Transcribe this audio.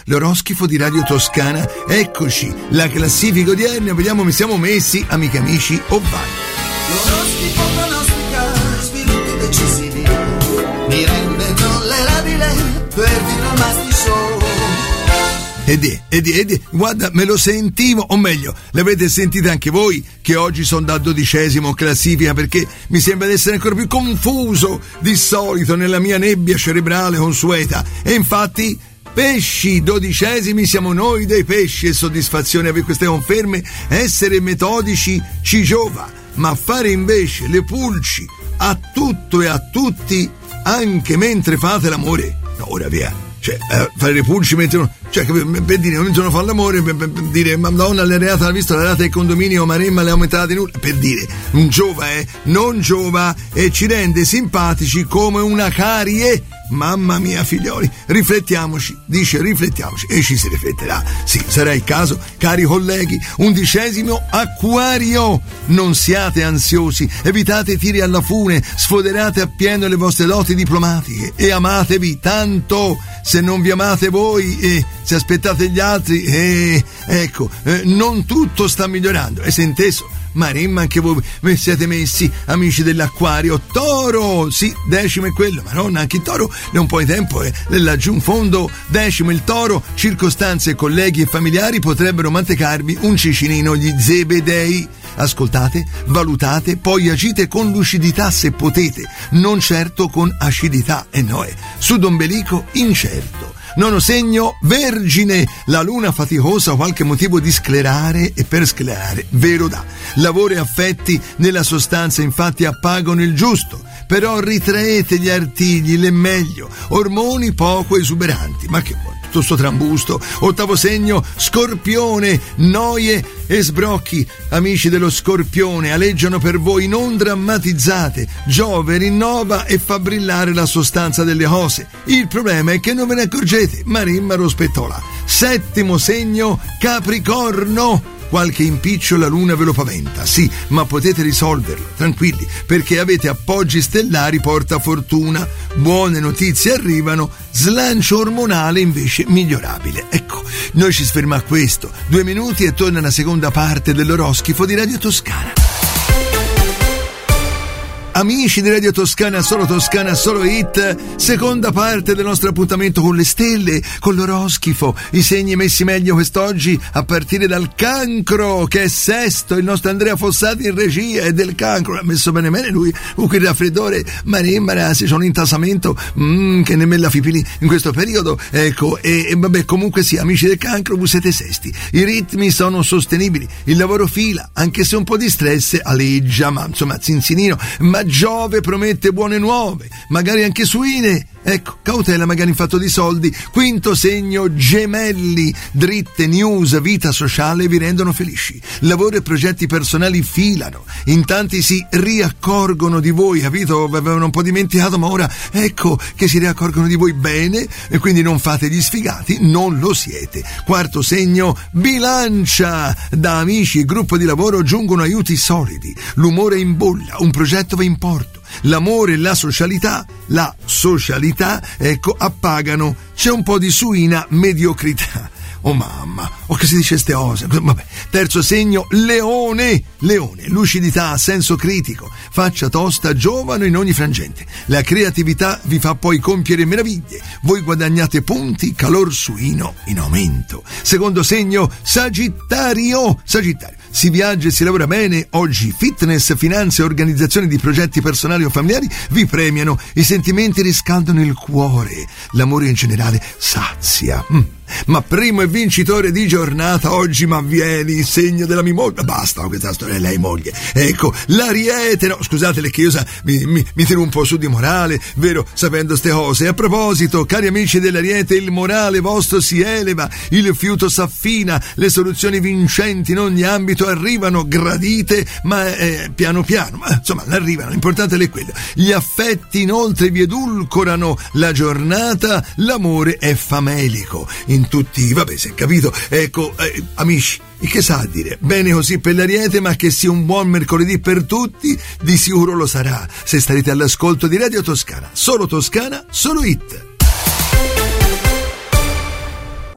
l'oroscofo di Radio Toscana. Eccoci, la classifica odierna, vediamo come siamo messi, amiche amici, o vai. L'oroscofo pronostica sviluppi decisivi, mi rende tollerabile perdere il mastisso. Guarda, me lo sentivo, o meglio, l'avete sentita anche voi che oggi sono da 12º classifica, perché mi sembra di essere ancora più confuso di solito nella mia nebbia cerebrale consueta. E infatti, pesci, 12º siamo noi dei pesci, e soddisfazione avere queste conferme. Essere metodici ci giova, ma fare invece le pulci a tutto e a tutti, anche mentre fate l'amore, no, ora via. Cioè, fare le pulci mentre uno, cioè, per dire, non fanno l'amore, per dire, Madonna, l'ha visto la rata del condominio, Maremma l'ha aumentata di nulla, per dire, non giova e ci rende simpatici come una carie. Mamma mia, figlioli, riflettiamoci e ci si rifletterà. Sì, sarà il caso, cari colleghi. 11° Acquario, non siate ansiosi, evitate tiri alla fune, sfoderate appieno le vostre doti diplomatiche e amatevi tanto. Se non vi amate voi e se aspettate gli altri, non tutto sta migliorando, e se inteso. Maremma, anche voi siete messi, amici dell'Acquario. Toro, sì, 10° è quello, Madonna, anche il Toro da un po' di tempo laggiù in fondo. 10° il Toro, circostanze, colleghi e familiari potrebbero mantecarvi un cicinino gli zebedei. Ascoltate, valutate, poi agite con lucidità se potete, non certo con acidità, e no, sudombelico incerto. 9° segno, Vergine, la luna faticosa ha qualche motivo di sclerare, e per sclerare, vero dà. Lavoro e affetti nella sostanza infatti appagano il giusto, però ritraete gli artigli, l'è meglio, ormoni poco esuberanti, ma che vuoi? Tutto sto trambusto. 8° segno, Scorpione, noie e sbrocchi, amici dello Scorpione, aleggiano per voi, non drammatizzate. Giove rinnova e fa brillare la sostanza delle cose. Il problema è che non ve ne accorgete. Maremma rospettola. 7° segno, Capricorno. Qualche impiccio la luna ve lo paventa, sì, ma potete risolverlo, tranquilli, perché avete appoggi stellari porta fortuna, buone notizie arrivano, slancio ormonale invece migliorabile. Ecco, noi ci sfermiamo a questo, 2 minuti e torna la seconda parte dell'oroscofo di Radio Toscana. Amici di Radio Toscana, solo hit, seconda parte del nostro appuntamento con le stelle, con l'oroscofo, i segni messi meglio quest'oggi a partire dal Cancro, che è 6º, il nostro Andrea Fossati in regia, è del Cancro, l'ha messo bene lui, con il raffreddore, Maremma, se c'è un intasamento, che nemmeno la fipili in questo periodo, ecco, e vabbè, comunque sì, amici del Cancro, voi siete 6º, i ritmi sono sostenibili, il lavoro fila, anche se un po' di stress aleggia, ma insomma, zinzinino, ma Giove promette buone nuove, magari anche suine. Ecco, cautela magari in fatto di soldi. 5° segno, Gemelli, dritte, news, vita sociale vi rendono felici. Lavoro e progetti personali filano. In tanti si riaccorgono di voi, capito? Avevano un po' dimenticato, ma ora ecco che si riaccorgono di voi bene, e quindi non fate gli sfigati, non lo siete. 4° segno, Bilancia, da amici e gruppo di lavoro giungono aiuti solidi. L'umore è in bolla, un progetto va in porto. L'amore e la socialità, ecco, appagano. C'è un po' di suina mediocrità. Oh mamma, che si dice ste cose? Vabbè. 3° segno, Leone, lucidità, senso critico, faccia tosta, giovane in ogni frangente. La creatività vi fa poi compiere meraviglie. Voi guadagnate punti, calor suino in aumento. 2° segno, Sagittario. Si viaggia e si lavora bene. Oggi fitness, finanze e organizzazione di progetti personali o familiari vi premiano. I sentimenti riscaldano il cuore. L'amore in generale sazia. Ma primo e vincitore di giornata oggi, ma vieni, segno della mia moglie. Basta questa storia è lei moglie. Ecco, l'Ariete. No, scusate che io mi tiro un po' su di morale, vero, sapendo ste cose. A proposito, cari amici dell'Ariete, il morale vostro si eleva, il fiuto s'affina, le soluzioni vincenti in ogni ambito arrivano, gradite, ma piano piano, ma insomma arrivano, l'importante è quello. Gli affetti inoltre vi edulcorano la giornata, l'amore è famelico. In tutti, vabbè, si è capito. Ecco, amici, che sa a dire? Bene così per l'Ariete, ma che sia un buon mercoledì per tutti, di sicuro lo sarà, se starete all'ascolto di Radio Toscana, solo hit.